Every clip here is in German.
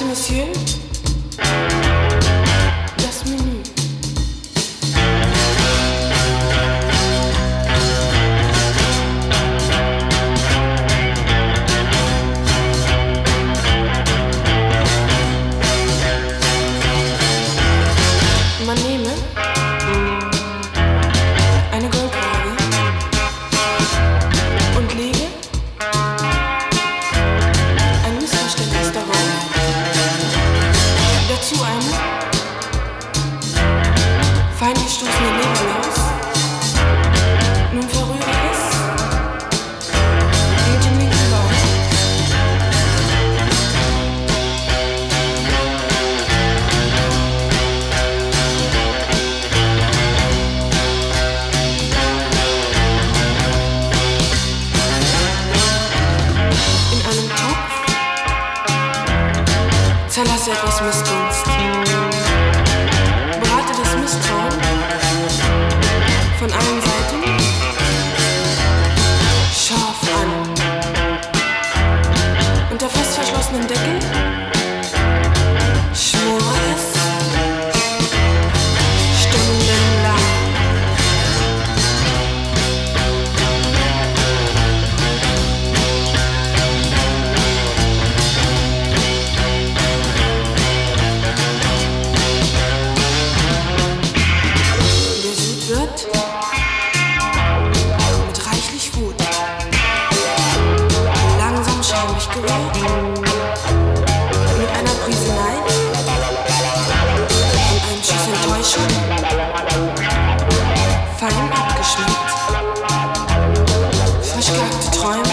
Monsieur, das Menü. Man nehme eine Goldwaage und lege ein Missverständnis darauf, dazu eine fein gestoßene Leberlaus, nun verrühre es mit dem linken Bauch. Zerlasse etwas Missgunst. Berate das Misstrauen von allen Seiten scharf an. Unter fest verschlossenem Deckel schmore es stundenlang. Wird mit reichlich Wut langsam schaumig gerührt, mit einer Prise Neid und einem Schuss Enttäuschung, fein abgeschmeckt, frisch gehackte Träume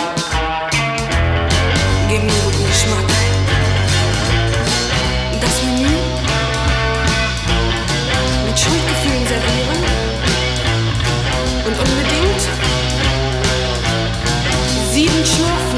gegen den guten Geschmack. Das Menü mit Schuldgefühlen servieren und unbedingt 7 Schlürfen.